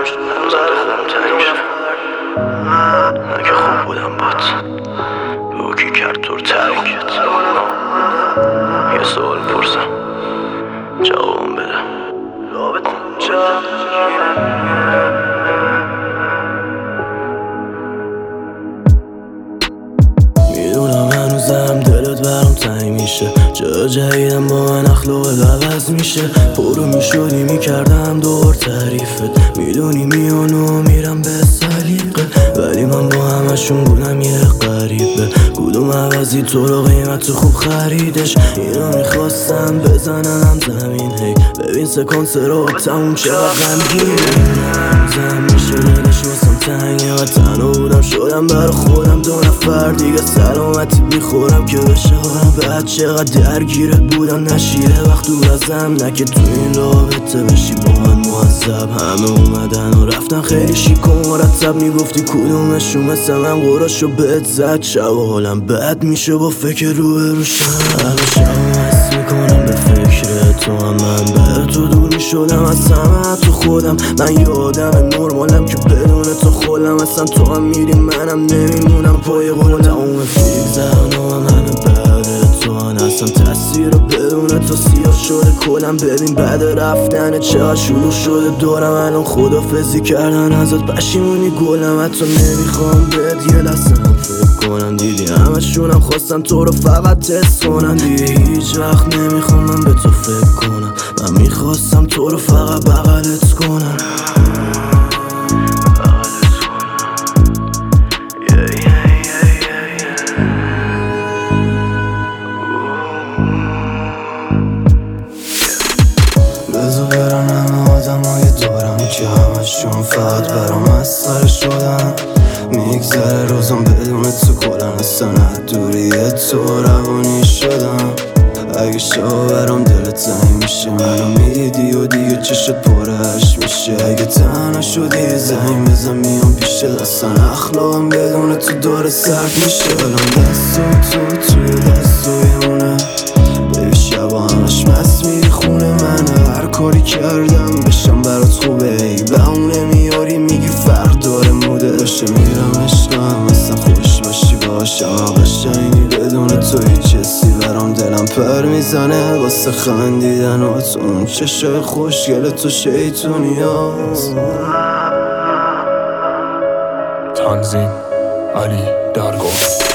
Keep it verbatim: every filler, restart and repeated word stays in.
هنوز دلم تنگ شد. اگه خوب بودم بات بگو کی کرد تو رو ترکت. یه سوال پرسم جوابم بده. میدونم هنوزم دلت برام تنگ میشه. جا جدیدم با من اخلاقت عوض میشه. پرو میشدی میکردم دور تعریفت. میدونی میانو میرم به سلیقه، ولی من با همشون بودم یه غریبه. کدوم عوضی تو رو قیمت خوب خریدش. اینا میخواستم بزنم زمین. هی ببین سکانس رو تموم چقدر غمگینه. زم میشه دلش واسم تنگه و تنها بودم شدم برا خودم دو نفر دیگه. سلامتی بیخورم که بشه حالم بعد چقدر درگیرت بودم نشیره وقت دور ازم. نه که تو این رابطه بشی با من معذب. همه اومدن و رفتن خیلی شیک و مرتب. میگفتی کدومشون مثل من قراشو بهت زد. شب و حالم بد میشه با فکر رو بروشم. همه شب حس میکنم به فکر تو هم من به تو دور میشدم از همه تو خودم. من یه آدم نرمالم که بدون تو خولم. اصلا تو هم میری منم نمیمونم پای قولم. تموم فیلم زن و همه بعد تو هم اصلا تصویر رو بدون تو سیاه شده کلم. ببین بعد رفتن چقدر شروع شده دارم الان خدافزی کردن ازت پشیمونی گلم. حتی نمیخوام بهت یه لحظه فکر کنم. دیدی همه شونم خواستن تو رو فقط تست کنن. دیگه هیچ وقت نمیخوام من به تو فکر کنم. من میخواستم تو رو فقط بغلت کنم. بزو برن همه آدم های دارم که همشون فقط برام مسخره شدن. میگذره روزم بدون تو کلن اصلا دوری تو روانی شدم. اگه شب برام دلت تنگ میشه منو میدیدی و دیگه چشت پرش میشه. اگه تنها شدی زنگ بزن میام پیشت. اصلا اخلاقم بدون تو داره سرد میشه. الان دست و تو توی دستوی مونه. ببی شبا همش مست میری خونه منه. هر کاری کردم بشم برات خوبه. ای بهونه میاری میگی فرق داره موده. باشه میرم عشقم اصلا خوش باشی باشم قشنگی بدون تو هیچ حسی برام دلم پر میزنه واسه خندیدن و تو اون چشای خوشگل تو شیطونی هست. تنظیم علی درگاه.